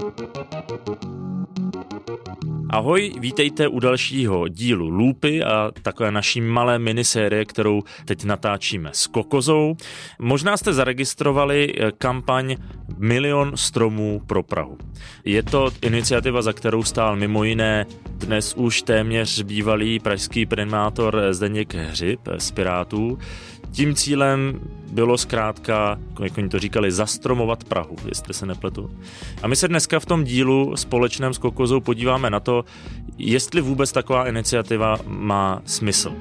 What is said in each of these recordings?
Ahoj, vítejte u dalšího dílu Lupy a takové naší malé minisérie, kterou teď natáčíme s Kokozou. Možná jste zaregistrovali kampaň Milion stromů pro Prahu. Je to iniciativa, za kterou stál mimo jiné dnes už téměř bývalý pražský primátor Zdeněk Hřib z Pirátů. Tím cílem bylo zkrátka, jak oni to říkali, zastromovat Prahu, jestli se nepletu. A my se dneska v tom dílu společném s Kokozou podíváme na to, jestli vůbec taková iniciativa má smysl.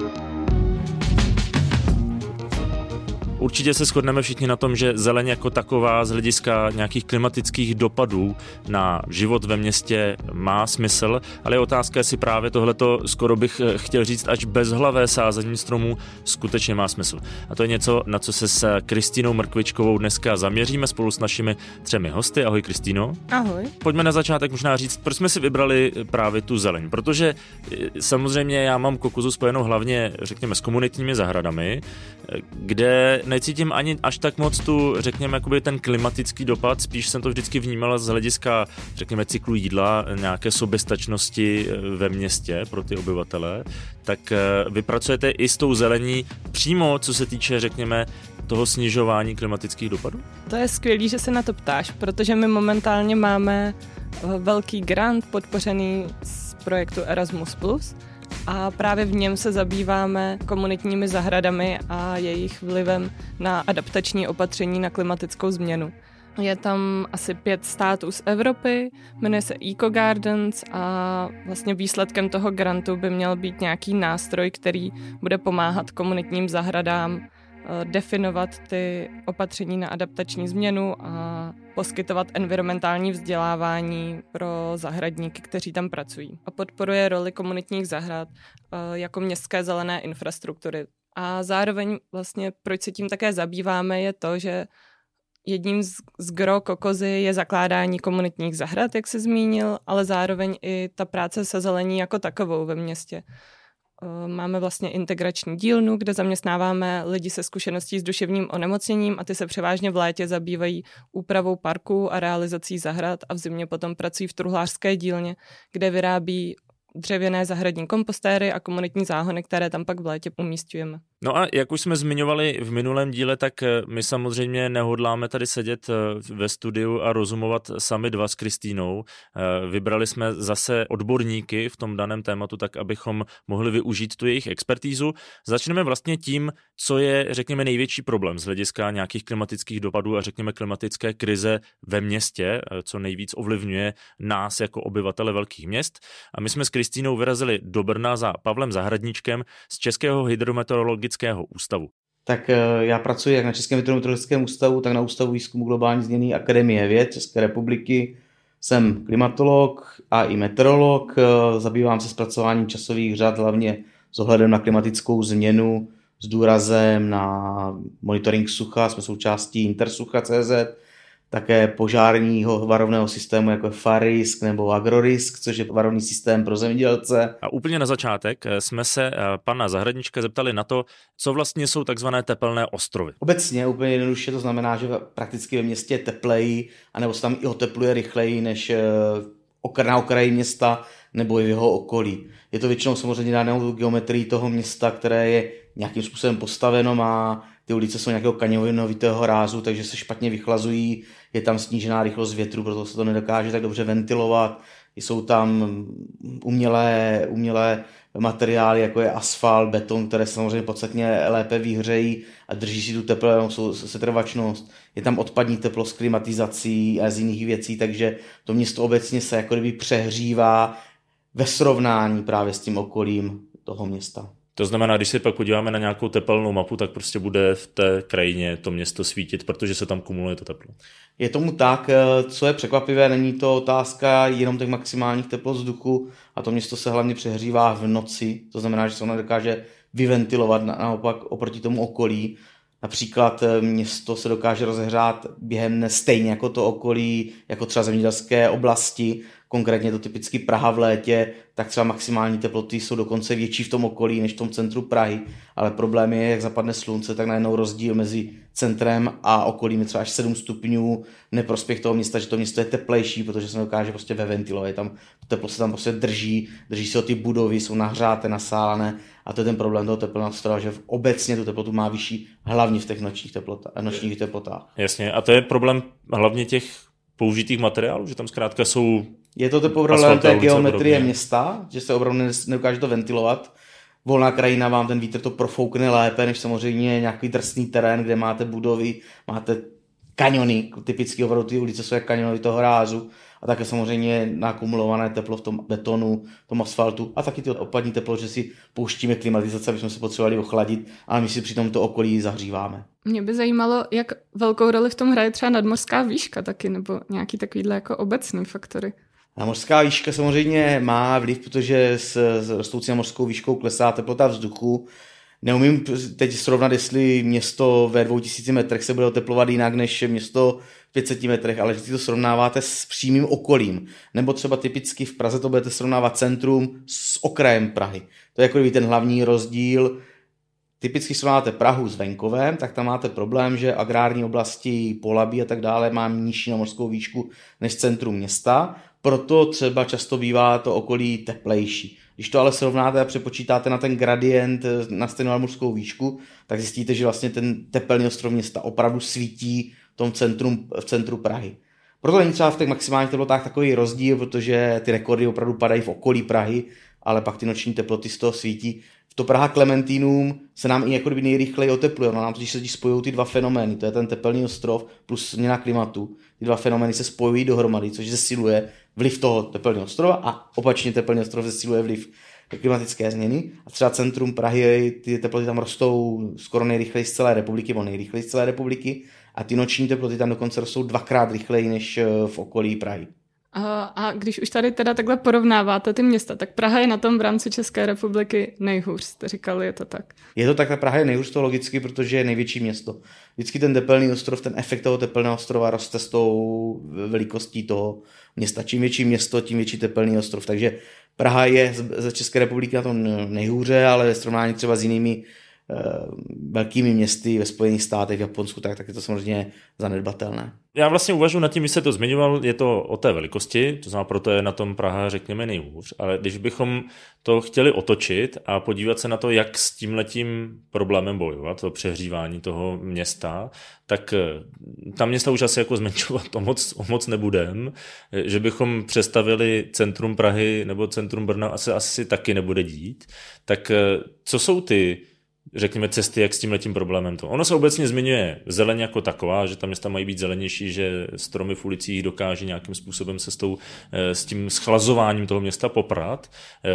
Určitě se shodneme všichni na tom, že zeleň jako taková z hlediska nějakých klimatických dopadů na život ve městě má smysl, ale je otázka, jestli právě tohleto, skoro bych chtěl říct, až bezhlavé sázení stromů skutečně má smysl. A to je něco, na co se s Kristýnou Mrkvičkovou dneska zaměříme spolu s našimi 3 hosty. Ahoj Kristýno. Ahoj. Pojďme na začátek možná říct, proč jsme si vybrali právě tu zeleň, protože samozřejmě já mám Kokozu spojenou hlavně, řekněme, s komunitními zahradami, kde necítím ani až tak moc tu, řekněme, jakoby ten klimatický dopad, spíš jsem to vždycky vnímala z hlediska, řekněme, cyklu jídla, nějaké soběstačnosti ve městě pro ty obyvatele, tak vy pracujete i s tou zelení přímo, co se týče, řekněme, toho snižování klimatických dopadů? To je skvělý, že se na to ptáš, protože my momentálně máme velký grant podpořený z projektu Erasmus+, a právě v něm se zabýváme komunitními zahradami a jejich vlivem na adaptační opatření na klimatickou změnu. Je tam asi 5 států z Evropy, jmenuje se EcoGardens a vlastně výsledkem toho grantu by měl být nějaký nástroj, který bude pomáhat komunitním zahradám definovat ty opatření na adaptační změnu a poskytovat environmentální vzdělávání pro zahradníky, kteří tam pracují. A podporuje roli komunitních zahrad jako městské zelené infrastruktury. A zároveň vlastně, proč se tím také zabýváme, je to, že jedním z gro Kokozy je zakládání komunitních zahrad, jak jsi zmínil, ale zároveň i ta práce se zelení jako takovou ve městě. Máme vlastně integrační dílnu, kde zaměstnáváme lidi se zkušeností s duševním onemocněním a ty se převážně v létě zabývají úpravou parků a realizací zahrad a v zimě potom pracují v truhlářské dílně, kde vyrábí dřevěné zahradní kompostéry a komunitní záhony, které tam pak v létě umísťujeme. No a jak už jsme zmiňovali v minulém díle, tak my samozřejmě nehodláme tady sedět ve studiu a rozumovat sami dva s Kristýnou. Vybrali jsme zase odborníky v tom daném tématu, tak abychom mohli využít tu jejich expertízu. Začneme vlastně tím, co je, řekněme, největší problém z hlediska nějakých klimatických dopadů a řekněme klimatické krize ve městě, co nejvíc ovlivňuje nás jako obyvatele velkých měst. A my jsme s Kristýnou vyrazili do Brna za Pavlem Zahradníčkem z Českého hydrometeorologického ústavu. Tak já pracuji jak na Českém hydrometeorologickém ústavu, tak na Ústavu výzkumu globální změny Akademie věd České republiky. Jsem klimatolog a i meteorolog, zabývám se zpracováním časových řad, hlavně s ohledem na klimatickou změnu, s důrazem na monitoring sucha, jsme součástí Intersucha.cz, také požárního varovného systému jako je FARISK nebo AgroRisk, což je varovný systém pro zemědělce. A úplně na začátek jsme se pana Zahradníčka zeptali na to, co vlastně jsou takzvané tepelné ostrovy. Obecně úplně jednoduše to znamená, že prakticky ve městě je tepleji, anebo se tam i otepluje rychleji než na okraji města nebo i v jeho okolí. Je to většinou samozřejmě danou geometrii toho města, které je nějakým způsobem postaveno, má ty ulice jsou nějakého kanionovitého rázu, takže se špatně vychlazují, je tam snížená rychlost větru, proto se to nedokáže tak dobře ventilovat. Jsou tam umělé materiály, jako je asfalt, beton, které se samozřejmě podstatně lépe vyhřejí a drží si tu teplou setrvačnost. Je tam odpadní teplo s klimatizací a z jiných věcí, takže to město obecně se jako kdyby přehřívá ve srovnání právě s tím okolím toho města. To znamená, když se pak podíváme na nějakou tepelnou mapu, tak prostě bude v té krajině to město svítit, protože se tam kumuluje to teplo. Je tomu tak, co je překvapivé, není to otázka jenom těch maximálních teplot vzduchu a to město se hlavně přehřívá v noci, to znamená, že se ono dokáže vyventilovat naopak oproti tomu okolí. Například město se dokáže rozehřát během dne stejně jako to okolí, jako třeba zemědělské oblasti, konkrétně to typicky Praha v létě, tak třeba maximální teploty jsou dokonce větší v tom okolí než v tom centru Prahy, ale problém je, jak zapadne slunce, tak najednou rozdíl mezi centrem a okolím je třeba až 7 stupňů, neprospěch toho města, že to město je teplejší, protože se nedokáže prostě veventilovat, tam teplo se tam prostě drží se o ty budovy, jsou nahřáté, nasálané a to je ten problém toho tepelného ostrova, že obecně tu teplotu má vyšší, hlavně v těch nočních teplotách. Jasně, a to je problém hlavně těch použitých materiálů, že tam zkrátka jsou... Je to problém té geometrie města, že se opravdu nedokáže to ventilovat. Volná krajina vám ten vítr to profoukne lépe, než samozřejmě nějaký drsný terén, kde máte budovy, máte kaniony, typicky opravdu ty ulice jsou jak kaniony toho rázu a také samozřejmě nakumulované teplo v tom betonu, v tom asfaltu a taky ty odpadní teplo, že si pouštíme klimatizace, aby jsme se potřebovali ochladit, ale my si přitom to okolí zahříváme. Mě by zajímalo, jak velkou roli v tom hraje třeba nadmořská výška taky, nebo nějaký takovýhle jako obecný faktory. Nadmořská výška samozřejmě má vliv, protože s rostoucí nadmořskou výškou klesá teplota vzduchu. Neumím teď srovnat, jestli město ve 2000 metrech se bude oteplovat jinak než město v 500 metrech, ale že si to srovnáváte s přímým okolím. Nebo třeba typicky v Praze to budete srovnávat centrum s okrajem Prahy. To je jako ten hlavní rozdíl. Typicky srovnáváte Prahu s venkovem, tak tam máte problém, že agrární oblasti, Polabí a tak dále má nižší nadmořskou výšku než centrum města, proto třeba často bývá to okolí teplejší. Když to ale srovnáte a přepočítáte na ten gradient na stejnou nadmořskou výšku, tak zjistíte, že vlastně ten tepelný ostrov města opravdu svítí v centru Prahy. Proto není třeba v těch maximálních teplotách takový rozdíl, protože ty rekordy opravdu padají v okolí Prahy, ale pak ty noční teploty z toho svítí. V to Praha Klementínům se nám i jako kdyby nejrychleji otepluje. No, nám totiž se spojují ty dva fenomény, to je ten tepelný ostrov plus změna klimatu. Ty dva fenomény se spojují dohromady, což zesiluje vliv toho tepelného ostrova a opačně tepelný ostrov zesiluje vliv klimatické změny. A třeba centrum Prahy, ty teploty tam rostou skoro nejrychleji z celé republiky, a ty noční teploty tam dokonce rostou 2x rychleji než v okolí Prahy. A když už tady teda takhle porovnáváte ty města, tak Praha je na tom v rámci České republiky nejhůř, jste říkali, je to tak? Je to tak, ta Praha je nejhůř to logicky, protože je největší město. Vždycky ten tepelný ostrov, ten efekt toho tepelného ostrova roste s tou velikostí toho města. Čím větší město, tím větší tepelný ostrov. Takže Praha je ze České republiky na tom nejhůře, ale ve srovnání třeba s jinými velkými městy ve Spojených státech, v Japonsku, tak je to samozřejmě zanedbatelné. Já vlastně uvažuji nad tím, když se to zmiňoval, je to o té velikosti, to znamená, proto je na tom Praha, řekněme, nejhůř, ale když bychom to chtěli otočit a podívat se na to, jak s tímhletím problémem bojovat, to přehřívání toho města, tak ta města už asi jako zmenšovat o moc nebudem, že bychom přestavili centrum Prahy nebo centrum Brna asi taky nebude dít. Tak co jsou ty, řekněme, cesty, jak s tímhletím problémem to? Ono se obecně zmiňuje zeleň jako taková, že ta města mají být zelenější, že stromy v ulicích dokáží nějakým způsobem se s tím schlazováním toho města poprat.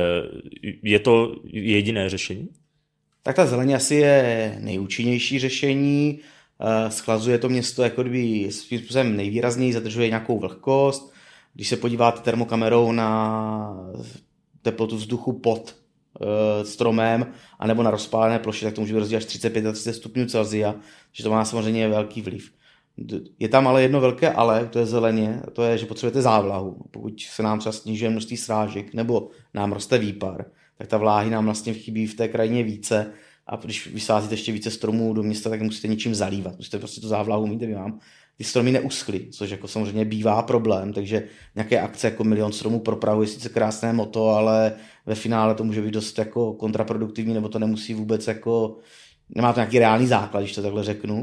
Je to jediné řešení? Tak ta zeleň asi je nejúčinnější řešení. Schlazuje to město jako kdyby svým způsobem nejvýrazněji, zadržuje nějakou vlhkost. Když se podíváte termokamerou na teplotu vzduchu pod stromem, anebo na rozpálené ploše, tak to může být rozdíl až 35 a 30 stupňů Celsia, že to má samozřejmě velký vliv. Je tam ale jedno velké ale, to je zeleně, to je, že potřebujete závlahu. Pokud se nám třeba snižuje množství srážek, nebo nám roste výpar, tak ta vláhy nám vlastně chybí v té krajině více a když vysázíte ještě více stromů do města, tak musíte něčím zalívat. Musíte prostě tu závlahu mít, aby vám ty stromy neuschly, což jako samozřejmě bývá problém, takže nějaké akce jako 1 milion stromů pro Prahu je sice krásné moto, ale ve finále to může být dost jako kontraproduktivní, nebo to nemusí vůbec jako, nemá to nějaký reálný základ, když to takhle řeknu.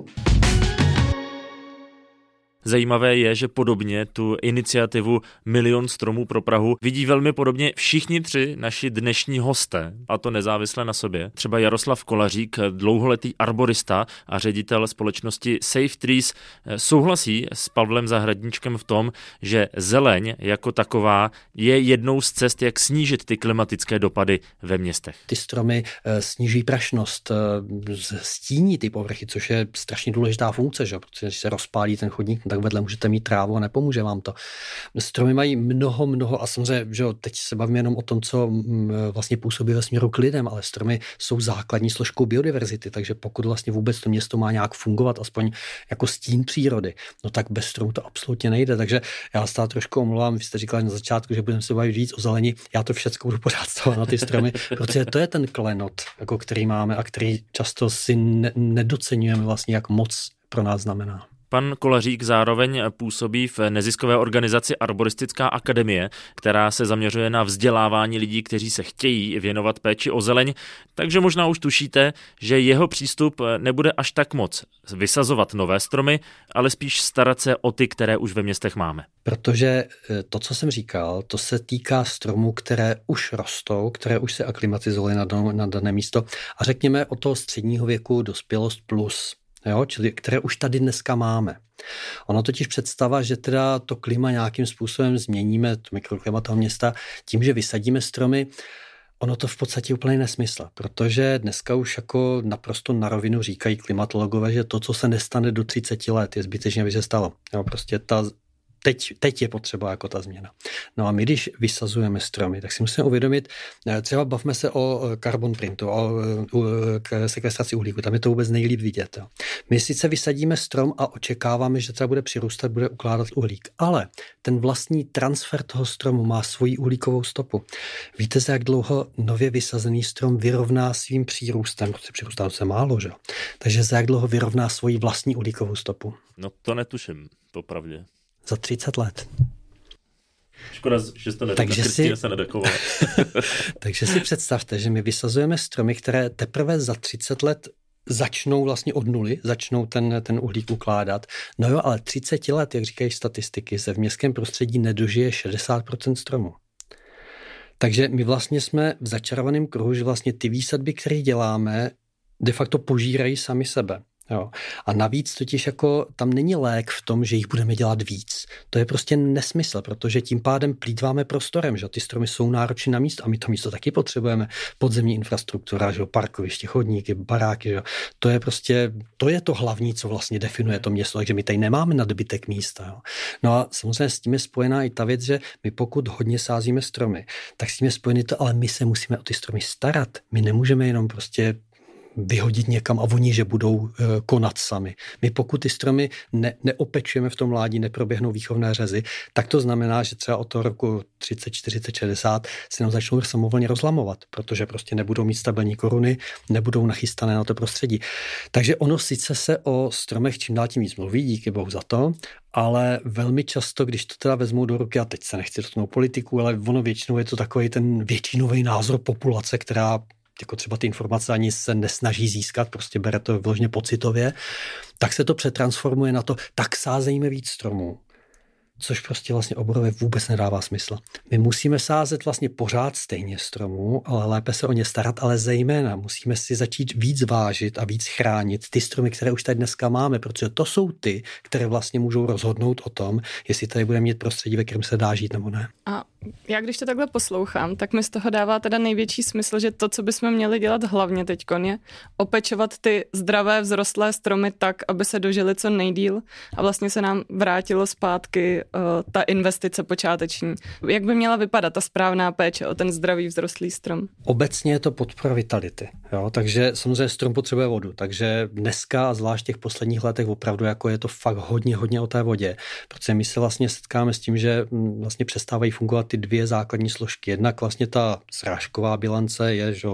Zajímavé je, že podobně tu iniciativu 1 milion stromů pro Prahu vidí velmi podobně všichni 3 naši dnešní hosté, a to nezávisle na sobě. Třeba Jaroslav Kolařík, dlouholetý arborista a ředitel společnosti Safe Trees, souhlasí s Pavlem Zahradníčkem v tom, že zeleň jako taková je jednou z cest, jak snížit ty klimatické dopady ve městech. Ty stromy sníží prašnost, stíní ty povrchy, což je strašně důležitá funkce, že? Protože když se rozpálí ten chodník, tak vedle můžete mít trávu a nepomůže vám to. Stromy mají mnoho a samozřejmě, že jo, teď se bavíme jenom o tom, co vlastně působí ve směru k lidem, ale stromy jsou základní složkou biodiverzity, takže pokud vlastně vůbec to město má nějak fungovat, aspoň jako stín přírody, no tak bez stromů to absolutně nejde. Takže já se trošku omlouvám, vy jste říkali na začátku, že budeme se bavit víc o zelení, já to všechno budu pořád stavit na ty stromy, protože to je ten klenot, jako který máme a který často si nedoceňujeme vlastně, jak moc pro nás znamená. Pan Kolařík zároveň působí v neziskové organizaci Arboristická akademie, která se zaměřuje na vzdělávání lidí, kteří se chtějí věnovat péči o zeleň, takže možná už tušíte, že jeho přístup nebude až tak moc vysazovat nové stromy, ale spíš starat se o ty, které už ve městech máme. Protože to, co jsem říkal, to se týká stromů, které už rostou, které už se aklimatizovaly na dané místo a řekněme od toho středního věku dospělost plus. Jo, čili které už tady dneska máme. Ono totiž představa, že teda to klima nějakým způsobem změníme, to mikroklima toho města, tím, že vysadíme stromy, ono to v podstatě úplně nesmysl, protože dneska už jako naprosto na rovinu říkají klimatologové, že to, co se nestane do 30 let, je zbytečně, aby se stalo. Jo, prostě teď je potřeba jako ta změna. No a my, když vysazujeme stromy, tak si musíme uvědomit, třeba bavme se o carbon printu, o sekvestraci uhlíku, tam je to vůbec nejlíp vidět. Jo. My sice vysadíme strom a očekáváme, že třeba bude přirůstat, bude ukládat uhlík, ale ten vlastní transfer toho stromu má svoji uhlíkovou stopu. Víte, za jak dlouho nově vysazený strom vyrovná svým přírůstem, protože přirůstá se málo, že? Takže za jak dlouho vyrovná svoji vlastní uhlíkovou stopu? No to netuším, popravdě. Za 30 let. Škoda, že jste se nedekovala. Takže si představte, že my vysazujeme stromy, které teprve za 30 let začnou vlastně od nuly, začnou ten uhlík ukládat. No jo, ale 30 let, jak říkají statistiky, se v městském prostředí nedožije 60% stromů. Takže my vlastně jsme v začarovaném kruhu, že vlastně ty výsadby, které děláme, de facto požírají sami sebe. Jo. A navíc totiž jako tam není lék v tom, že jich budeme dělat víc. To je prostě nesmysl, protože tím pádem plýtváme prostorem, že ty stromy jsou náročné na místo a my to místo taky potřebujeme. Podzemní infrastruktura, že parkoviště, chodníky, baráky, že to je prostě, to je to hlavní, co vlastně definuje to město, takže my tady nemáme nadbytek místa. Jo. No a samozřejmě s tím je spojená i ta věc, že my pokud hodně sázíme stromy, tak s tím je spojený to, ale my se musíme o ty stromy starat. My nemůžeme jenom prostě vyhodit někam a oni, že budou konat sami. My pokud ty stromy neopečujeme v tom mládí, neproběhnou výchovné řezy, tak to znamená, že třeba od toho roku 30, 40, 60 se nám začnou samovolně rozlamovat, protože prostě nebudou mít stabilní koruny, nebudou nachystané na to prostředí. Takže ono sice se o stromech čím dál tím víc mluví, díky bohu za to, ale velmi často, když to teda vezmou do ruky, a teď se nechci dotknout politiku, ale ono většinou je to takový ten většinový názor populace, která jako třeba ty informace ani se nesnaží získat, prostě bere to vyloženě pocitově, tak se to přetransformuje na to, tak sázejme víc stromů. Což prostě vlastně oborově vůbec nedává smysl. My musíme sázet vlastně pořád stejně stromů, ale lépe se o ně starat, ale zejména musíme si začít víc vážit a víc chránit ty stromy, které už tady dneska máme, protože to jsou ty, které vlastně můžou rozhodnout o tom, jestli tady budeme mít prostředí, ve kterém se dá žít nebo ne. A já když to takhle poslouchám, tak mi z toho dává teda největší smysl, že to, co bychom měli dělat hlavně teďkon, je opečovat ty zdravé vzrostlé stromy tak, aby se dožili co nejdýl a vlastně se nám vrátilo zpátky ta investice počáteční. Jak by měla vypadat ta správná péče o ten zdravý vzrostlý strom? Obecně je to podpora vitality. Jo? Takže samozřejmě strom potřebuje vodu. Takže dneska a zvlášť v těch posledních letech opravdu jako je to fakt hodně o té vodě. Protože my se vlastně setkáme s tím, že vlastně přestávají fungovat ty dvě základní složky. Jednak vlastně ta srážková bilance je že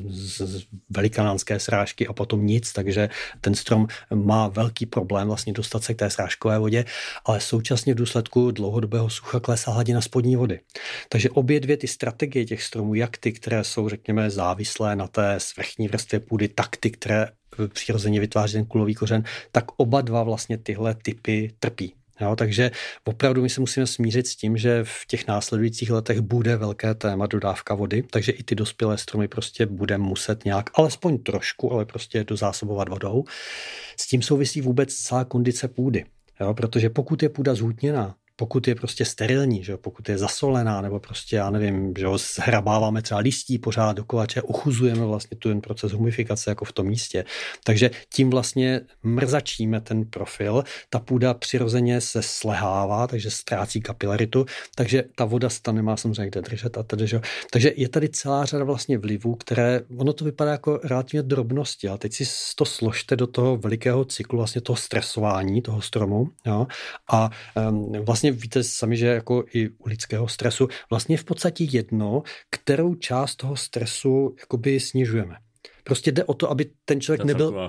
z velikanánské srážky a potom nic, takže ten strom má velký problém vlastně dostat se k té srážkové vodě, ale současně v důsledku dlouhodobého sucha klesá hladina spodní vody. Takže obě dvě ty strategie těch stromů, jak ty, které jsou, řekněme, závislé na té svrchní vrstvě půdy, tak ty, které přirozeně vytváří ten kulový kořen, tak oba dva vlastně tyhle typy trpí. Jo, takže opravdu my se musíme smířit s tím, že v těch následujících letech bude velké téma dodávka vody, takže i ty dospělé stromy prostě bude muset nějak, alespoň trošku, ale prostě dozásobovat vodou. S tím souvisí vůbec celá kondice půdy. Jo, protože pokud je půda zhutněná, pokud je prostě sterilní, že pokud je zasolená, nebo prostě, já nevím, že zhrabáváme třeba listí pořád dokola, uchuzujeme vlastně ten proces humifikace jako v tom místě. Takže tím vlastně mrzačíme ten profil, ta půda přirozeně se slehává, takže ztrácí kapilaritu, takže ta voda se tam nemá samozřejmě kde držet a tedy, že? Takže je tady celá řada vlastně vlivů, které, ono to vypadá jako relativně drobnosti, ale teď si to složte do toho velikého cyklu vlastně toho stresování toho stromu, jo? A vlastně víte sami, že jako i u lidského stresu vlastně je v podstatě jedno, kterou část toho stresu jakoby snižujeme. Prostě jde o to, aby ten člověk nebyl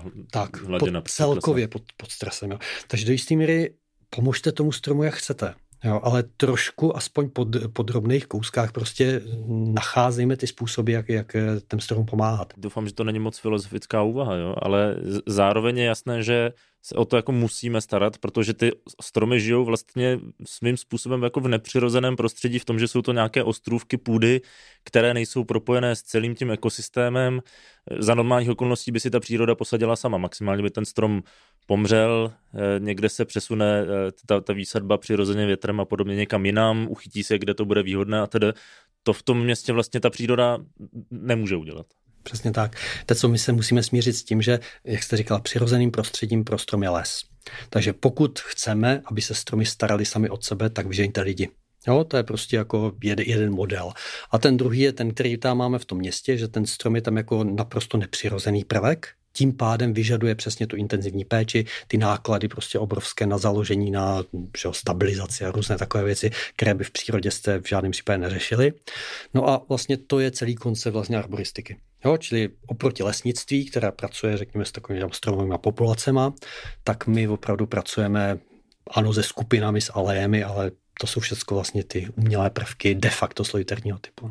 celkově pod stresem. Jo. Takže do jistý míry pomožte tomu stromu, jak chcete. Jo, ale trošku aspoň po drobných kouskách prostě nacházejme ty způsoby, jak těm stromům pomáhat. Doufám, že to není moc filozofická úvaha, jo? Ale zároveň je jasné, že se o to jako musíme starat, protože ty stromy žijou vlastně svým způsobem jako v nepřirozeném prostředí, v tom, že jsou to nějaké ostrůvky půdy, které nejsou propojené s celým tím ekosystémem. Za normálních okolností by si ta příroda posadila sama. Maximálně by ten strom pomřel, někde se přesune ta výsadba přirozeně větrem a podobně někam jinam, uchytí se, kde to bude výhodné a tedy to v tom městě vlastně ta příroda nemůže udělat. Přesně tak. Teď co my se musíme smířit s tím, že, jak jste říkala, přirozeným prostředím pro strom je les. Takže pokud chceme, aby se stromy starali sami od sebe, tak vyžeňte lidi. Jo, to je prostě jako jeden model. A ten druhý je ten, který tam máme v tom městě, že ten strom je tam jako naprosto nepřirozený prvek, tím pádem vyžaduje přesně tu intenzivní péči, ty náklady prostě obrovské na založení, na stabilizaci a různé takové věci, které by v přírodě jste v žádném případě neřešili. No a vlastně to je celý koncept vlastně arboristiky. Jo, čili oproti lesnictví, která pracuje, řekněme, s takovými stromovými populacema, tak my opravdu pracujeme ano se skupinami, s alejemi, ale to jsou všechno vlastně ty umělé prvky de facto solitérního typu.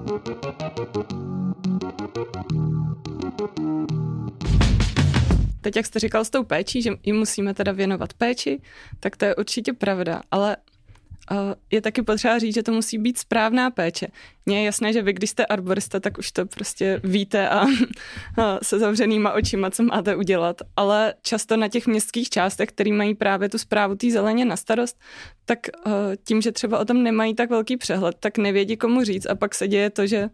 Teď, jak jste říkal s tou péčí, že jim musíme teda věnovat péči, tak to je určitě pravda, ale je taky potřeba říct, že to musí být správná péče. Mně je jasné, že vy, když jste arborista, tak už to prostě víte a se zavřenýma očima, co máte udělat, ale často na těch městských částech, který mají právě tu správu té zeleně na starost, tak tím, že třeba o tom nemají tak velký přehled, tak nevědí, komu říct a pak se děje to, že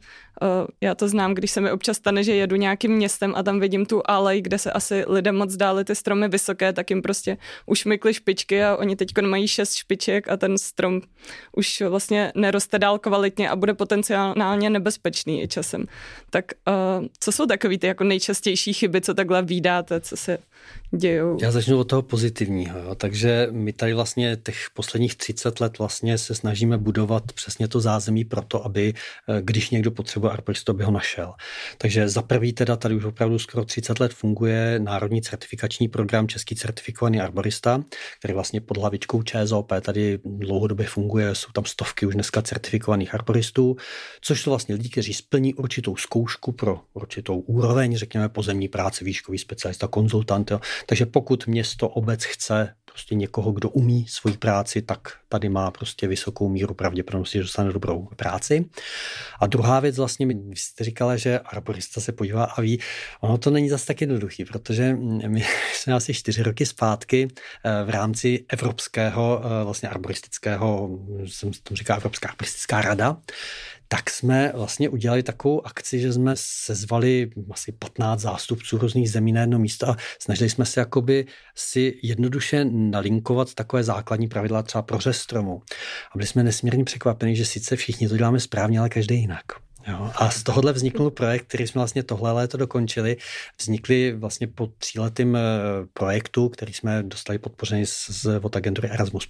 já to znám, když se mi občas stane, že jedu nějakým městem a tam vidím tu alej, kde se asi lidem moc dály ty stromy vysoké, tak jim prostě ušmykly špičky a oni teď mají 6 špiček a ten strom už vlastně neroste dál kvalitně a bude potenciálně nebezpečný i časem. Tak co jsou takový ty jako nejčastější chyby, co takhle vídáte, co se dějou? Já začnu od toho pozitivního. Jo. Takže my tady vlastně těch posledních 30 let vlastně se snažíme budovat přesně to zázemí pro to, aby když někdo potřebuje arboristu, aby ho našel. Takže za prvý teda tady už opravdu skoro 30 let funguje národní certifikační program Český certifikovaný arborista, který vlastně pod hlavičkou ČSOP tady dlouhodobě funguje, jsou tam stovky už dneska certifikovaných arboristů, což jsou vlastně lidi, kteří splní určitou zkoušku pro určitou úroveň, řekněme pozemní práce, výškový specialista, konzultant. Jo. Takže pokud město, obec chce prostě někoho, kdo umí svoji práci, tak tady má prostě vysokou míru pravděpodobnosti, že dostane dobrou práci. A druhá věc vlastně, vy jste říkala, že arborista se podívá a ví, ono to není zase tak jednoduchý, protože my jsme asi 4 roky zpátky v rámci evropského vlastně arboristického, jsem tomu říkal Evropská arboristická rada, tak jsme vlastně udělali takovou akci, že jsme sezvali asi 15 zástupců různých zemí na jedno místo a snažili jsme se jakoby si jednoduše nalinkovat takové základní pravidla třeba pro řez stromu. A byli jsme nesmírně překvapeni, že sice všichni to děláme správně, ale každý jinak. Jo. A z tohohle vzniknul projekt, který jsme vlastně tohle léto dokončili. Vznikly vlastně po 3letým projektu, který jsme dostali podpořený od agentury Erasmus+,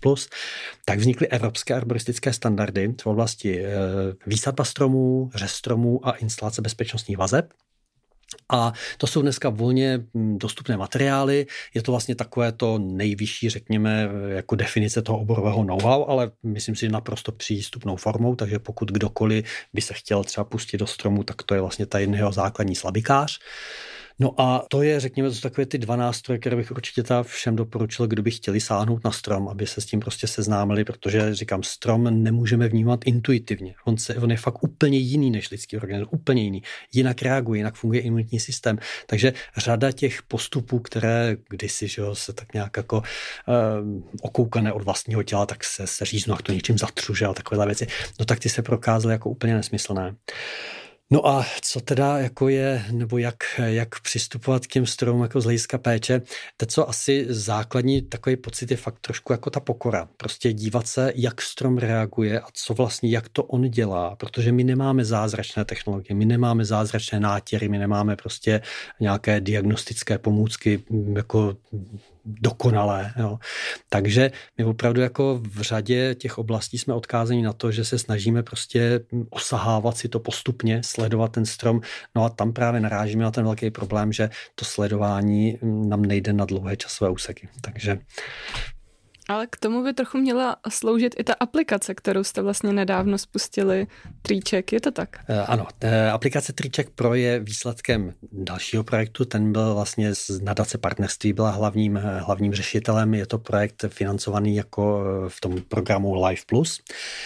tak vznikly evropské arboristické standardy v oblasti výsadba stromů, řez stromů a instalace bezpečnostních vazeb. A to jsou dneska volně dostupné materiály, je to vlastně takové to nejvyšší, řekněme, jako definice toho oborového know-how, ale myslím si, naprosto přístupnou formou, takže pokud kdokoliv by se chtěl třeba pustit do stromu, tak to je vlastně ta jeho základní slabikář. No a to je, řekněme, to jsou takové ty 2 nástroje, které bych určitě všem doporučil, kdo by chtěli sáhnout na strom, aby se s tím prostě seznámili, protože říkám, strom nemůžeme vnímat intuitivně. On je fakt úplně jiný než lidský organismus, úplně jiný. Jinak reaguje, jinak funguje imunitní systém. Takže řada těch postupů, které kdysi se tak nějak jako okoukané od vlastního těla, tak se říznou, jak to něčím zatřu, a takovéhle věci, no tak ty se prokázaly jako úplně nesmyslné. No a co teda jako je, nebo jak přistupovat k těm stromům jako z hlediska péče, to, co asi základní takový pocit je fakt trošku jako ta pokora. Prostě dívat se, jak strom reaguje a co vlastně, jak to on dělá, protože my nemáme zázračné technologie, my nemáme zázračné nátěry, my nemáme prostě nějaké diagnostické pomůcky jako dokonalé. Jo. Takže my opravdu jako v řadě těch oblastí jsme odkázaní na to, že se snažíme prostě osahávat si to postupně, sledovat ten strom. No a tam právě narážíme na ten velký problém, že to sledování nám nejde na dlouhé časové úseky. Takže ale k tomu by trochu měla sloužit i ta aplikace, kterou jste vlastně nedávno spustili, Trýček, je to tak? Ano, aplikace Trýček Pro je výsledkem dalšího projektu, ten byl vlastně z nadace partnerství, byla hlavním řešitelem, je to projekt financovaný jako v tom programu Life Plus.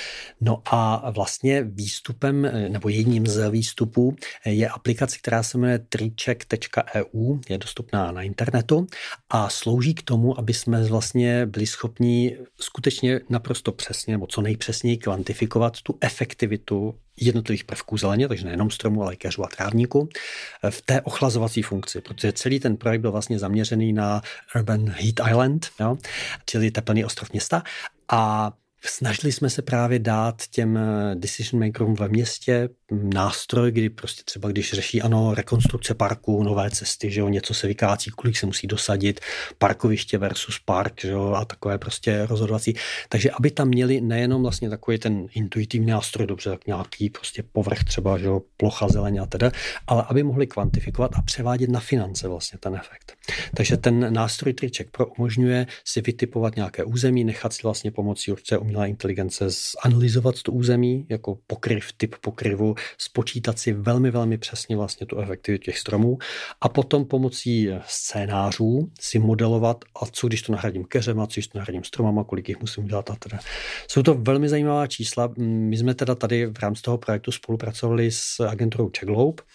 No a vlastně výstupem, nebo jedním z výstupů je aplikace, která se jmenuje Trýček.eu, je dostupná na internetu a slouží k tomu, aby jsme vlastně byli schopni skutečně naprosto přesně, nebo co nejpřesněji kvantifikovat tu efektivitu jednotlivých prvků zeleně, takže nejenom stromu, ale i keřů a trávníku, v té ochlazovací funkci, protože celý ten projekt byl vlastně zaměřený na Urban Heat Island, jo, čili teplný ostrov města, a snažili jsme se právě dát těm decision makerům ve městě nástroj, kdy prostě třeba když řeší rekonstrukce parku, nové cesty, že jo, něco se vykácí, kolik se musí dosadit, parkoviště versus park, že jo, a takové prostě rozhodovací. Takže aby tam měli nejenom vlastně takový ten intuitivní nástroj, dobře, tak nějaký prostě povrch třeba, že jo, plocha zeleně a teda, ale aby mohli kvantifikovat a převádět na finance vlastně ten efekt. Takže ten nástroj Trýček Pro umožňuje si vytipovat nějaké území, nechat si vlastně pomocí určité umělé inteligence analyzovat to území jako pokryv, typ pokryvu, spočítat si velmi, velmi přesně vlastně tu efektivitu těch stromů a potom pomocí scénářů si modelovat, a co když to nahradím keřem, a co když to nahradím stromama, kolik jich musím udělat a teda. Jsou to velmi zajímavá čísla. My jsme teda tady v rámci toho projektu spolupracovali s agenturou CheckGlobe,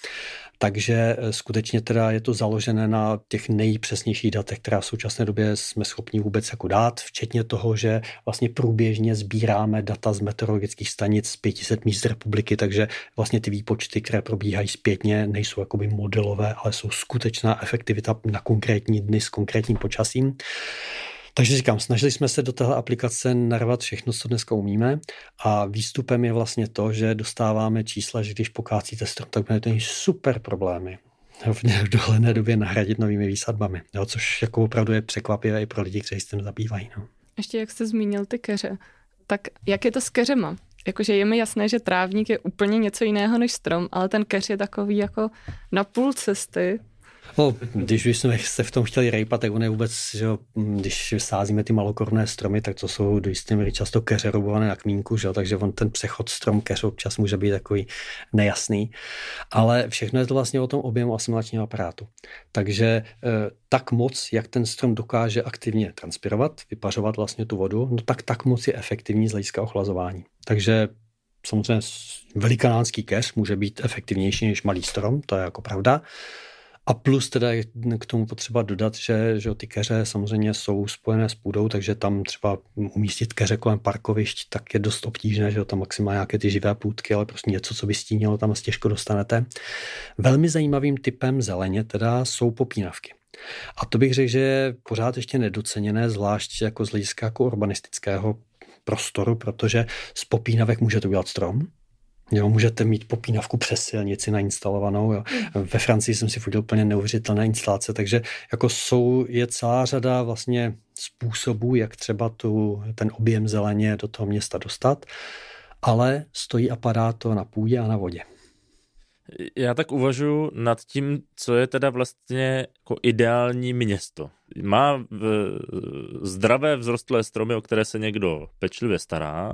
takže skutečně teda je to založené na těch nejpřesnějších datech, která v současné době jsme schopni vůbec jako dát, včetně toho, že vlastně průběžně sbíráme data z meteorologických stanic z 500 míst republiky, takže vlastně ty výpočty, které probíhají zpětně, nejsou jakoby modelové, ale jsou skutečná efektivita na konkrétní dny s konkrétním počasím. Takže říkám, snažili jsme se do téhle aplikace narvat všechno, co dneska umíme, a výstupem je vlastně to, že dostáváme čísla, že když pokácíte strom, tak budete mít super problémy v dohledné době nahradit novými výsadbami, jo, což jako opravdu je překvapivé i pro lidi, kteří se tím zabývají. No. Ještě jak jste zmínil ty keře, tak jak je to s keřema? Jakože je mi jasné, že trávník je úplně něco jiného než strom, ale ten keř je takový jako na půl cesty. No, když jsme se v tom chtěli rejpat, tak on je vůbec, že když sázíme ty malokorunné stromy, tak to jsou do jisté míry často keře rubované na kmínku, že? Takže on ten přechod strom keř občas může být takový nejasný. Ale všechno je to vlastně o tom objemu asimilačního aparátu. Takže tak moc, jak ten strom dokáže aktivně transpirovat, vypařovat vlastně tu vodu, no tak moc je efektivní z hlediska ochlazování. Takže samozřejmě velikánský keř může být efektivnější než malý strom, to je jako pravda. A plus teda je k tomu potřeba dodat, že ty keře samozřejmě jsou spojené s půdou, takže tam třeba umístit keře kolem parkovišť, tak je dost obtížné, že tam maximálně nějaké ty živé půdky, ale prostě něco, co by stínilo, tam těžko dostanete. Velmi zajímavým typem zeleně teda jsou popínavky. A to bych řekl, že je pořád ještě nedoceněné, zvlášť jako z hlediska jako urbanistického prostoru, protože z popínavek můžete udělat strom. Jo, můžete mít popínavku přes silnici nainstalovanou. Jo. Ve Francii jsem si fotil úplně neuvěřitelné instalace, takže jako je celá řada vlastně způsobů, jak třeba ten objem zeleně do toho města dostat, ale stojí a padá to na půdě a na vodě. Já tak uvažuji nad tím, co je teda vlastně jako ideální město. Má zdravé vzrostlé stromy, o které se někdo pečlivě stará,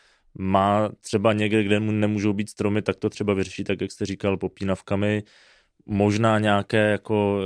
má třeba někde, kde mu nemůžou být stromy, tak to třeba vyřeší, tak jak jste říkal, popínavkami. možná nějaké jako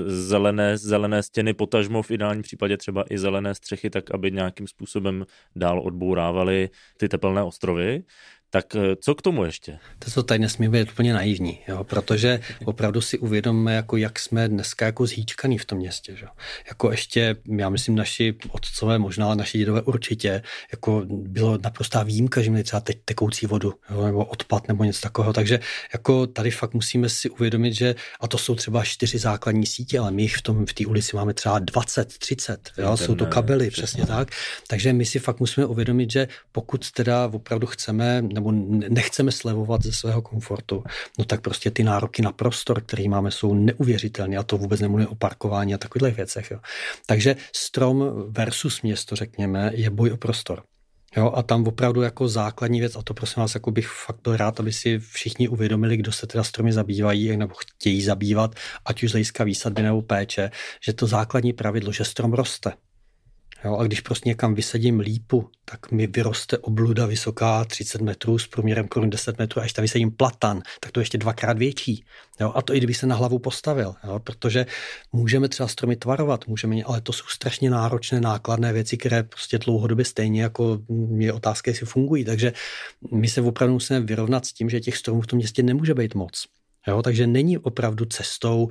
zelené stěny, potažmo v ideálním případě třeba i zelené střechy, tak aby nějakým způsobem dál odbourávaly ty tepelné ostrovy. Tak co k tomu ještě? To tady nesmí být úplně naivní, jo? Protože opravdu si uvědomíme, jako jak jsme dneska jako zhýčkaný v tom městě. Že? Jako ještě, já myslím, naši otcové, možná naši dědové určitě, jako bylo naprostá výjimka, že měli třeba teď tekoucí vodu, jo? Nebo odpad, nebo něco takového. Takže jako tady fakt musíme si uvědomit, že, a to jsou třeba 4 základní sítě, ale my jich v té ulici máme třeba 20, 30, jo? Jsou to kabely, přesně tak. Takže my si fakt musíme uvědomit, že pokud teda opravdu chceme, nebo nechceme slevovat ze svého komfortu, no tak prostě ty nároky na prostor, který máme, jsou neuvěřitelné, a to vůbec nemluvím o parkování a takových věcech. Jo. Takže strom versus město, řekněme, je boj o prostor. Jo, a tam opravdu jako základní věc, a to prosím vás, jako bych fakt byl rád, aby si všichni uvědomili, kdo se teda stromy zabývají nebo chtějí zabývat, ať už z hlediska výsadby nebo péče, že to základní pravidlo, že strom roste. Jo, a když prostě někam vysadím lípu, tak mi vyroste obluda vysoká 30 metrů s průměrem korun 10 metrů, a když tam vysadím platan, tak to je ještě 2x větší. Jo, a to i kdyby se na hlavu postavil, jo, protože můžeme třeba stromy tvarovat, ale to jsou strašně náročné, nákladné věci, které prostě dlouhodobě stejně jako je otázka, jestli fungují. Takže my se opravdu musíme vyrovnat s tím, že těch stromů v tom městě nemůže být moc. Jo, takže není opravdu cestou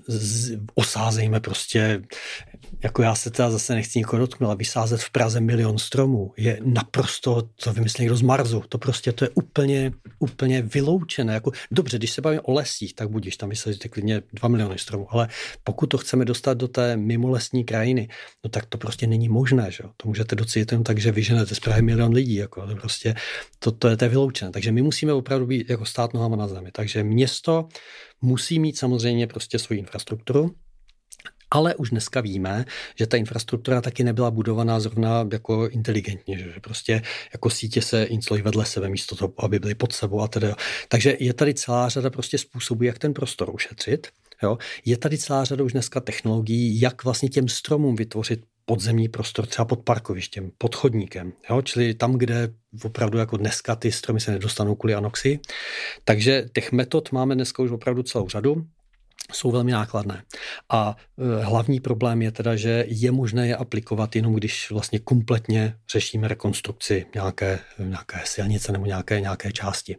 osázejme prostě, jako já se teda zase nechci nikoho dotknout, ale vysázet v Praze 1 000 000 stromů je naprosto, co vymyslí někdo z Marsu, to je úplně vyloučené. Jako, dobře, když se bavíme o lesích, tak budíš tam vysázíte klidně 2 miliony stromů, ale pokud to chceme dostat do té mimolesní krajiny, no tak to prostě není možné, že jo? To můžete docílit jenom tak, že vyženete z Prahy 1 000 000 lidí, jako to prostě, to je vyloučené. Takže my musíme opravdu být jako stát nohama na zemi. Takže město musí mít samozřejmě prostě svoji infrastrukturu, ale už dneska víme, že ta infrastruktura taky nebyla budovaná zrovna jako inteligentně, že prostě jako sítě se instalují vedle sebe místo toho, aby byly pod sebou a tedy. Takže je tady celá řada prostě způsobů, jak ten prostor ušetřit. Jo? Je tady celá řada už dneska technologií, jak vlastně těm stromům vytvořit podzemní prostor, třeba pod parkovištěm, pod chodníkem, jo? Čili tam, kde opravdu jako dneska ty stromy se nedostanou kvůli anoxii. Takže těch metod máme dneska už opravdu celou řadu, jsou velmi nákladné. A hlavní problém je teda, že je možné je aplikovat jenom když vlastně kompletně řešíme rekonstrukci nějaké silnice nebo nějaké části.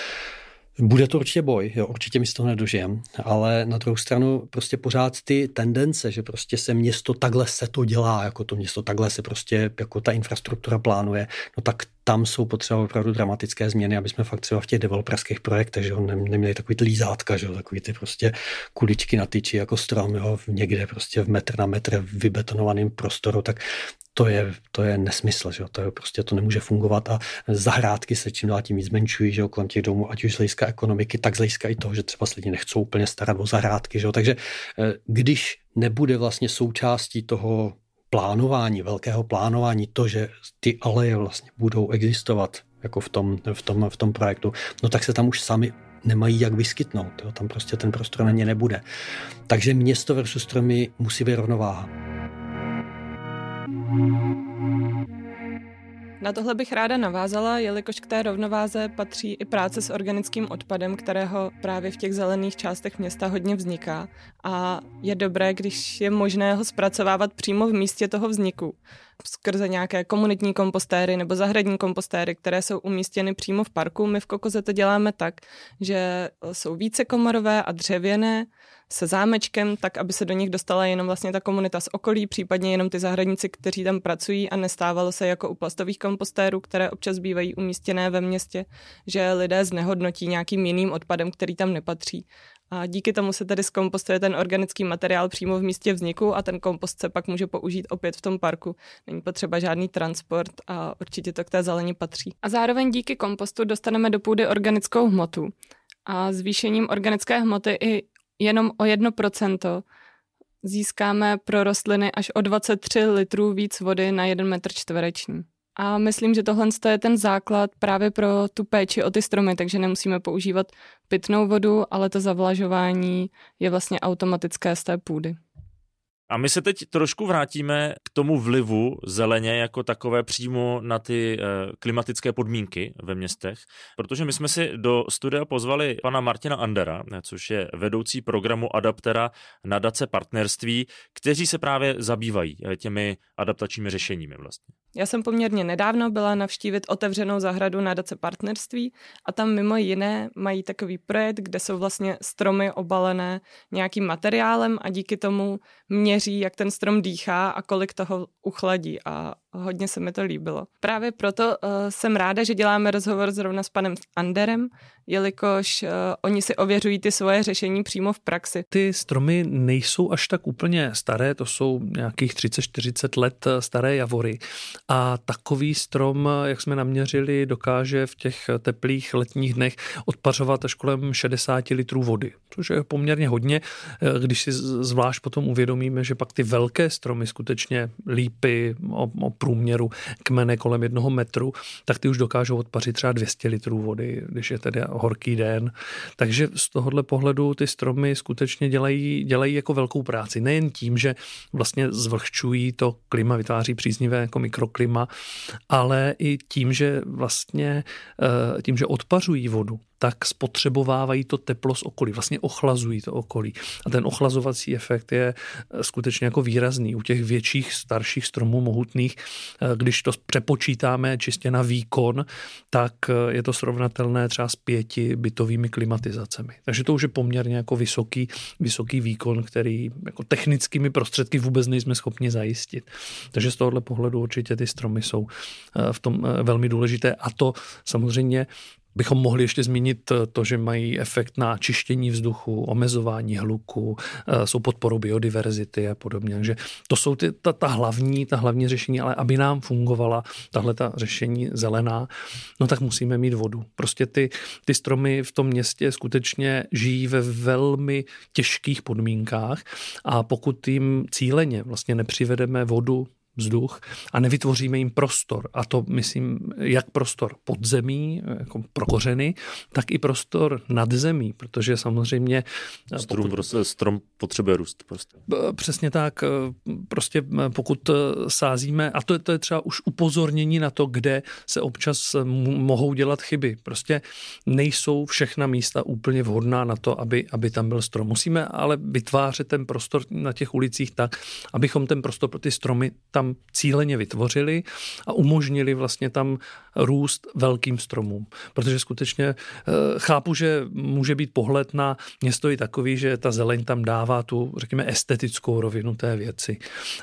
Bude to určitě boj, jo, určitě mi z toho nedožijem, ale na druhou stranu prostě pořád ty tendence, že prostě se město takhle se to dělá, jako to město takhle se prostě, jako ta infrastruktura plánuje, no tak tam jsou potřeba opravdu dramatické změny, aby jsme fakt třeba v těch developerských projektech, že jo, neměli takový ty lízátka, že jo, takový ty prostě kuličky na tyči jako strom, jo, někde prostě v metr na metr vybetonovaným prostoru, tak to je nesmysl, že jo? To nemůže fungovat a zahrádky se čím dál tím víc zmenšují, že jo, kolem těch domů, ať už z hlediska ekonomiky, tak z hlediska i toho, že třeba lidi nechcou úplně starat o zahrádky, že jo? Takže když nebude vlastně součástí toho plánování, velkého plánování, to, že ty aleje vlastně budou existovat jako v tom projektu, no tak se tam už sami nemají jak vyskytnout, jo? Tam prostě ten prostor na ně nebude. Takže město versus stromy musí být rovnováha. Na tohle bych ráda navázala, jelikož k té rovnováze patří i práce s organickým odpadem, kterého právě v těch zelených částech města hodně vzniká. A je dobré, když je možné ho zpracovávat přímo v místě toho vzniku. Skrze nějaké komunitní kompostéry nebo zahradní kompostéry, které jsou umístěny přímo v parku. My v Kokoze to děláme tak, že jsou vícekomorové a dřevěné se zámečkem, tak aby se do nich dostala jenom vlastně ta komunita z okolí, případně jenom ty zahradníci, kteří tam pracují, a nestávalo se jako u plastových kompostérů, které občas bývají umístěné ve městě, že lidé znehodnotí nějakým jiným odpadem, který tam nepatří. A díky tomu se tedy zkompostuje ten organický materiál přímo v místě vzniku a ten kompost se pak může použít opět v tom parku. Není potřeba žádný transport a určitě to k té zeleni patří. A zároveň díky kompostu dostaneme do půdy organickou hmotu. A zvýšením organické hmoty i jenom o 1% získáme pro rostliny až o 23 litrů víc vody na 1 metr čtvereční. A myslím, že tohle je ten základ právě pro tu péči o ty stromy, takže nemusíme používat pitnou vodu, ale to zavlažování je vlastně automatické z té půdy. A my se teď trošku vrátíme k tomu vlivu zeleně jako takové přímo na ty klimatické podmínky ve městech, protože my jsme si do studia pozvali pana Martina Andera, což je vedoucí programu Adaptera nadace Partnerství, kteří se právě zabývají těmi adaptačními řešeními vlastně. Já jsem poměrně nedávno byla navštívit otevřenou zahradu nadace Partnerství a tam mimo jiné mají takový projekt, kde jsou vlastně stromy obalené nějakým materiálem a díky tomu měří, jak ten strom dýchá a kolik toho uchladí a hodně se mi to líbilo. Právě proto jsem ráda, že děláme rozhovor zrovna s panem Anderem, jelikož oni si ověřují ty svoje řešení přímo v praxi. Ty stromy nejsou až tak úplně staré, to jsou nějakých 30-40 let staré javory. A takový strom, jak jsme naměřili, dokáže v těch teplých letních dnech odpařovat až kolem 60 litrů vody, což je poměrně hodně, když si zvlášť potom uvědomíme, že pak ty velké stromy, skutečně lípy o průměru kmene kolem 1 metru, tak ty už dokážou odpařit třeba 200 litrů vody, když je tedy horký den. Takže z tohohle pohledu ty stromy skutečně dělají jako velkou práci. Nejen tím, že vlastně zvlhčují to klima, vytváří příznivé jako mikroklima, ale i tím, že vlastně tím, že odpařují vodu, tak spotřebovávají to teplo z okolí, vlastně ochlazují to okolí. A ten ochlazovací efekt je skutečně jako výrazný. U těch větších, starších stromů mohutných, když to přepočítáme čistě na výkon, tak je to srovnatelné třeba s 5 bytovými klimatizacemi. Takže to už je poměrně jako vysoký výkon, který jako technickými prostředky vůbec nejsme schopni zajistit. Takže z tohohle pohledu určitě ty stromy jsou v tom velmi důležité. A to samozřejmě bychom mohli ještě zmínit to, že mají efekt na čištění vzduchu, omezování hluku, jsou podporou biodiverzity a podobně. Takže to jsou ta hlavní řešení, ale aby nám fungovala tahleta řešení zelená, no tak musíme mít vodu. Prostě ty stromy v tom městě skutečně žijí ve velmi těžkých podmínkách a pokud jim cíleně vlastně nepřivedeme vodu, vzduch a nevytvoříme jim prostor. A to myslím, jak prostor pod zemí, jako pro kořeny, tak i prostor nad zemí, protože samozřejmě strom potřebuje růst. Prostě. Přesně tak. Prostě pokud sázíme, a to je třeba už upozornění na to, kde se občas mohou dělat chyby. Prostě nejsou všechna místa úplně vhodná na to, aby tam byl strom. Musíme ale vytvářet ten prostor na těch ulicích tak, abychom ten prostor pro ty stromy tam cíleně vytvořili a umožnili vlastně tam růst velkým stromům. Protože skutečně chápu, že může být pohled na město i takový, že ta zeleň tam dává tu, řekněme, estetickou rovinu té věci.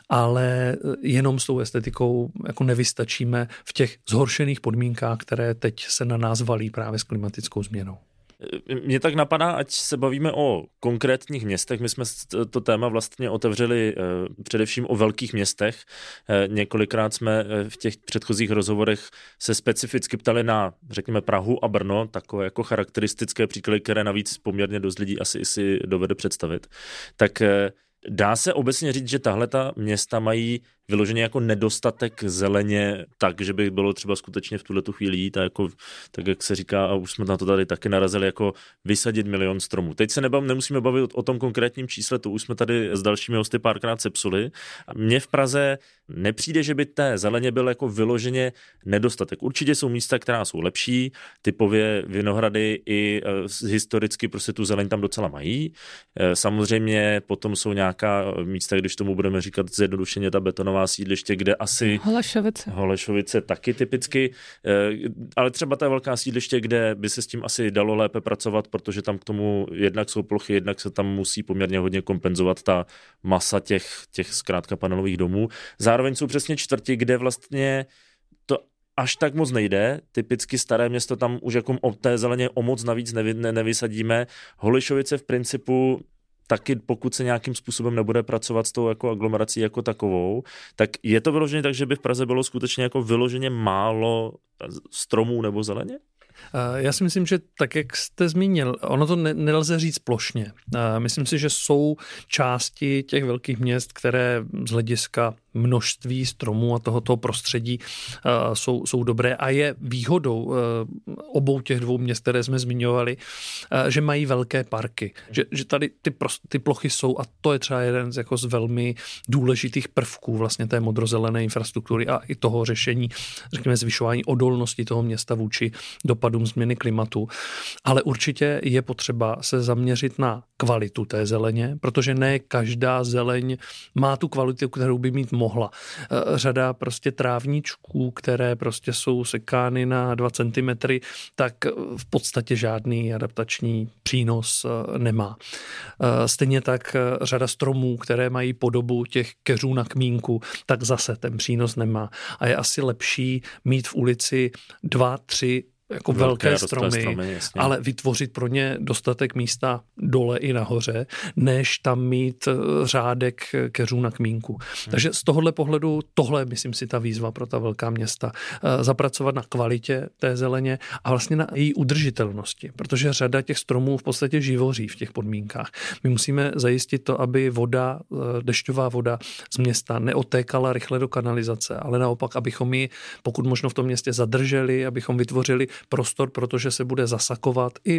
Ale jenom s tou estetikou jako nevystačíme v těch zhoršených podmínkách, které teď se na nás valí právě s klimatickou změnou. Mně tak napadá, ať se bavíme o konkrétních městech. My jsme to téma vlastně otevřeli především o velkých městech. Několikrát jsme v těch předchozích rozhovorech se specificky ptali na, řekněme, Prahu a Brno, takové jako charakteristické příklady, které navíc poměrně dost lidí asi si dovede představit. Tak dá se obecně říct, že tahleta města mají vyloženě jako nedostatek zeleně, tak, že by bylo třeba skutečně v tuhletu chvíli jít a jako, tak jak se říká, a už jsme na to tady taky narazili, jako vysadit 1 000 000 stromů. Teď se nemusíme bavit o tom konkrétním čísle, to už jsme tady s dalšími hosty párkrát sepsuli. A mně v Praze nepřijde, že by té zeleně byl jako vyloženě nedostatek. Určitě jsou místa, která jsou lepší, typově Vinohrady i historicky prostě tu zeleň tam docela mají. Samozřejmě potom jsou nějaká místa, když tomu budeme říkat zjednodušeně ta betonová sídliště, kde asi Holešovice taky typicky, ale třeba ta velká sídliště, kde by se s tím asi dalo lépe pracovat, protože tam k tomu jednak jsou plochy, jednak se tam musí poměrně hodně kompenzovat ta masa těch zkrátka panelových domů. Zároveň jsou přesně čtvrti, kde vlastně to až tak moc nejde. Typicky staré město tam už jako o té zeleně o moc navíc nevysadíme. Holešovice v principu taky pokud se nějakým způsobem nebude pracovat s tou jako aglomerací jako takovou, tak je to vyloženě tak, že by v Praze bylo skutečně jako vyloženě málo stromů nebo zeleně? Já si myslím, že tak, jak jste zmínil, ono to nelze říct plošně. Myslím si, že jsou části těch velkých měst, které z hlediska množství stromů a tohoto prostředí jsou dobré a je výhodou obou těch dvou měst, které jsme zmiňovali, že mají velké parky, že tady ty plochy jsou a to je třeba jeden z velmi důležitých prvků vlastně té modrozelené infrastruktury a i toho řešení, řekněme, zvyšování odolnosti toho města vůči dopadům změny klimatu. Ale určitě je potřeba se zaměřit na kvalitu té zeleně, protože ne každá zeleň má tu kvalitu, kterou by mít mohla. Řada prostě trávníčků, které prostě jsou sekány na 2 cm, tak v podstatě žádný adaptační přínos nemá. Stejně tak řada stromů, které mají podobu těch keřů na kmínku, tak zase ten přínos nemá. A je asi lepší mít v ulici 2, 3 jako velké stromy, ale vytvořit pro ně dostatek místa dole i nahoře, než tam mít řádek keřů na kmínku. Takže z tohohle pohledu tohle, myslím si, ta výzva pro ta velká města. Zapracovat na kvalitě té zeleně a vlastně na její udržitelnosti, protože řada těch stromů v podstatě živoří v těch podmínkách. My musíme zajistit to, aby voda, dešťová voda z města neotékala rychle do kanalizace, ale naopak, abychom ji pokud možno v tom městě zadrželi, abychom vytvořili prostor, protože se bude zasakovat i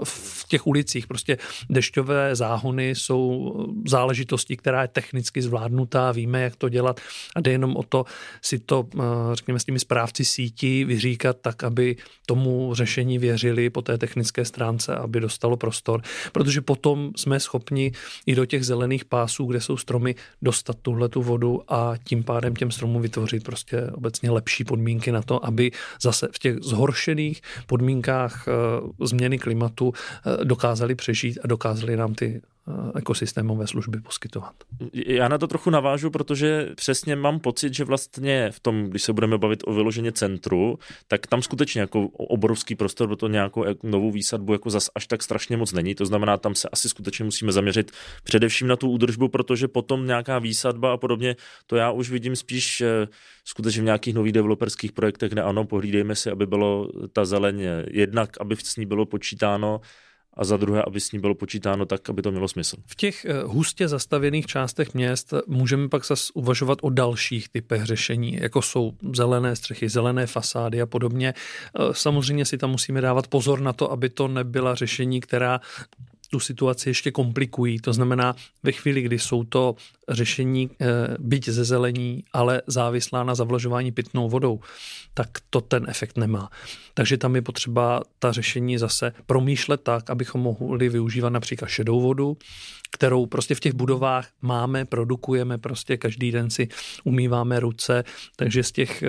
v těch ulicích. Prostě dešťové záhony jsou záležitostí, která je technicky zvládnutá, víme, jak to dělat a jde jenom o to si to, řekněme, s těmi správci sítí vyříkat tak, aby tomu řešení věřili po té technické stránce, aby dostalo prostor, protože potom jsme schopni i do těch zelených pásů, kde jsou stromy, dostat tuhletu vodu a tím pádem těm stromům vytvořit prostě obecně lepší podmínky na to, aby zase v těch zhoršených podmínkách změny klimatu dokázali přežít a dokázali nám ty ekosystémové služby poskytovat. Já na to trochu navážu, protože přesně mám pocit, že vlastně v tom, když se budeme bavit o vyloženě centru, tak tam skutečně jako obrovský prostor pro to nějakou novou výsadbu jako zas až tak strašně moc není. To znamená, tam se asi skutečně musíme zaměřit především na tu údržbu, protože potom nějaká výsadba a podobně, to já už vidím spíš skutečně v nějakých nových developerských projektech, kde ano, pohlídejme si, aby bylo ta zeleň jednak, aby s ní bylo počítáno, a za druhé, aby s ní bylo počítáno tak, aby to mělo smysl. V těch hustě zastavěných částech měst můžeme pak zase uvažovat o dalších typech řešení, jako jsou zelené střechy, zelené fasády a podobně. Samozřejmě si tam musíme dávat pozor na to, aby to nebyla řešení, která tu situaci ještě komplikují. To znamená, ve chvíli, kdy jsou to řešení byť ze zelení, ale závislá na zavlažování pitnou vodou, tak to ten efekt nemá. Takže tam je potřeba ta řešení zase promýšlet tak, abychom mohli využívat například šedou vodu, kterou prostě v těch budovách máme, produkujeme, prostě každý den si umýváme ruce, takže z těch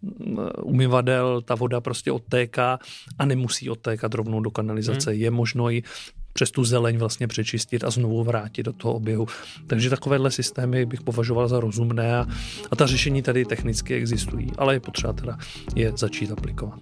umyvadel ta voda prostě odtéká a nemusí odtékat rovnou do kanalizace. Je možno ji přes tu zeleň vlastně přečistit a znovu vrátit do toho oběhu. Takže takovéhle systémy bych považoval za rozumné a ta řešení tady technicky existují, ale je potřeba teda je začít aplikovat.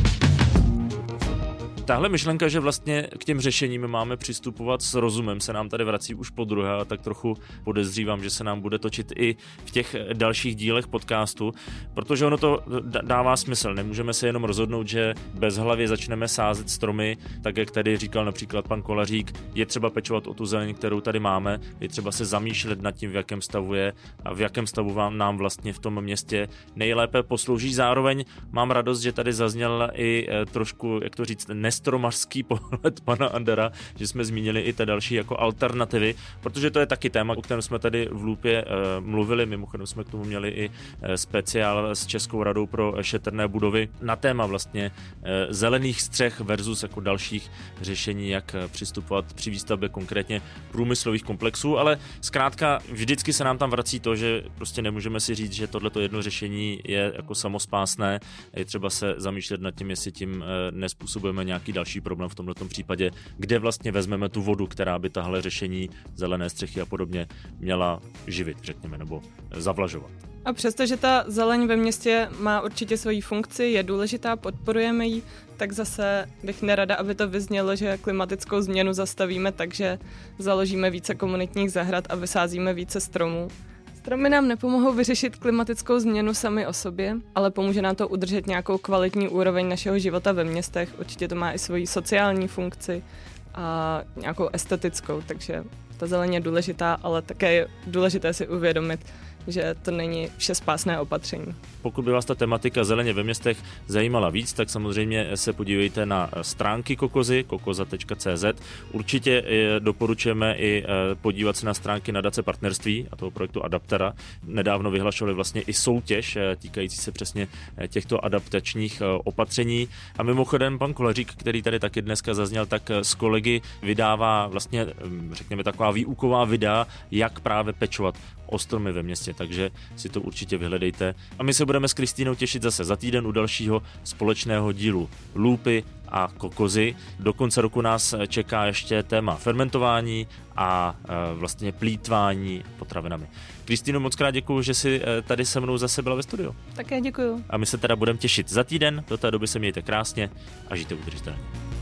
Tahle myšlenka, že vlastně k těm řešením máme přistupovat s rozumem, se nám tady vrací už podruhé a tak trochu podezřívám, že se nám bude točit i v těch dalších dílech podcastu, protože ono to dává smysl. Nemůžeme se jenom rozhodnout, že bezhlavě začneme sázet stromy, tak jak tady říkal například pan Kolařík, je třeba pečovat o tu zeleň, kterou tady máme, je třeba se zamýšlet nad tím, v jakém stavu je a v jakém stavu nám vlastně v tom městě nejlépe poslouží. Zároveň mám radost, že tady zazněl i trošku, jak to říct, nestromařský pohled pana Andera, že jsme zmínili i ty další jako alternativy, protože to je taky téma, o kterém jsme tady v Lupě mluvili. Mimochodem jsme k tomu měli i speciál s Českou radou pro šetrné budovy na téma vlastně zelených střech versus jako dalších řešení, jak přistupovat při výstavbě konkrétně průmyslových komplexů, ale zkrátka vždycky se nám tam vrací to, že prostě nemůžeme si říct, že tohleto jedno řešení je jako samospásné. Je třeba se zamýšlet nad tím, jestli tím nespůsobujeme nějaký další problém v tomto případě, kde vlastně vezmeme tu vodu, která by tahle řešení zelené střechy a podobně měla živit, řekněme, nebo zavlažovat. A přestože ta zeleň ve městě má určitě svoji funkci, je důležitá, podporujeme ji, tak zase bych nerada, aby to vyznělo, že klimatickou změnu zastavíme, takže založíme více komunitních zahrad a vysázíme více stromů. Stromy nám nepomohou vyřešit klimatickou změnu sami o sobě, ale pomůže nám to udržet nějakou kvalitní úroveň našeho života ve městech. Určitě to má i svoji sociální funkci a nějakou estetickou, takže ta zeleň je důležitá, ale také je důležité si uvědomit, že to není všespásné opatření. Pokud by vás ta tematika zeleně ve městech zajímala víc, tak samozřejmě se podívejte na stránky Kokozy, kokoza.cz. Určitě doporučujeme i podívat se na stránky nadace partnerství a toho projektu Adaptera. Nedávno vyhlašovali vlastně i soutěž týkající se přesně těchto adaptačních opatření. A mimochodem pan Kolařík, který tady taky dneska zazněl, tak s kolegy vydává vlastně, řekněme, taková výuková videa, jak právě pečovat o stromy ve městě, takže si to určitě vyhledejte. A my se budeme s Kristýnou těšit zase za týden u dalšího společného dílu Lúpy a Kokozy. Do konce roku nás čeká ještě téma fermentování a vlastně plýtvání potravinami. Kristýno, moc krát děkuju, že jsi tady se mnou zase byla ve studiu. Také děkuju. A my se teda budeme těšit za týden, do té doby se mějte krásně a žijte udržitelně.